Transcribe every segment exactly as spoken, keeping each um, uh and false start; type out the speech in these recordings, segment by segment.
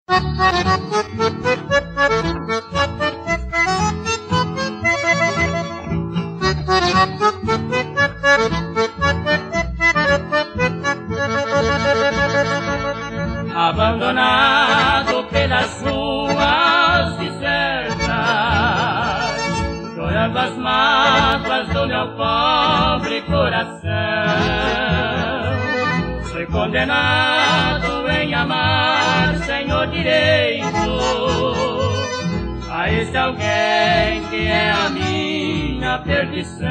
Abandonado pelas ruas desertas, chorando as mágoas do meu pobre coração. Fui condenado em amar sem o direito a esse alguém que é a minha perdição.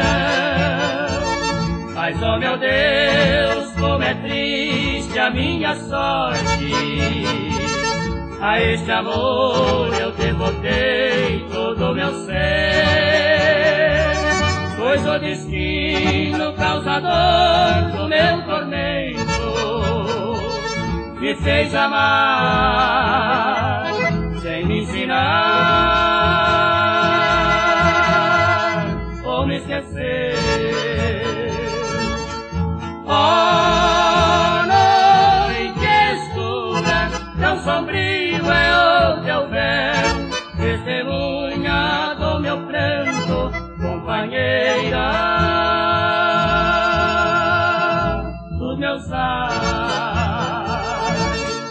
Mas, oh meu Deus, como é triste a minha sorte. A este amor eu devotei todo o meu ser, pois o destino causador do meu tormento me fez amar sem me ensinar ou me esquecer. Oh, noite escura, tão sombrio é o teu véu, testemunha do meu pranto, companheira dos meus ais.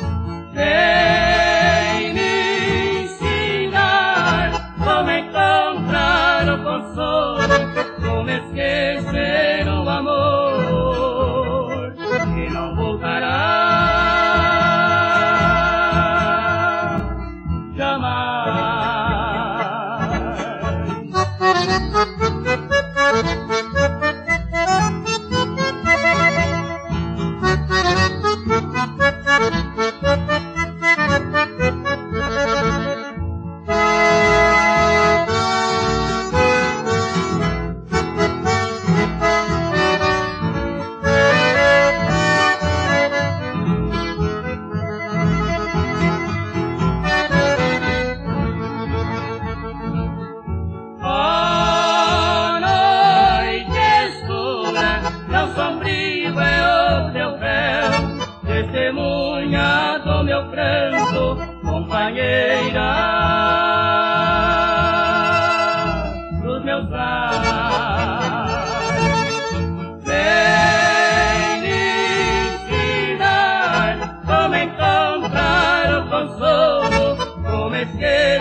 Vem me ensinar como encontrar o consolo, como esquecer o amor que não voltará jamais. Testemunha do meu pranto, companheira dos meus ais. Vem me ensinar como encontrar o consolo, como esquecer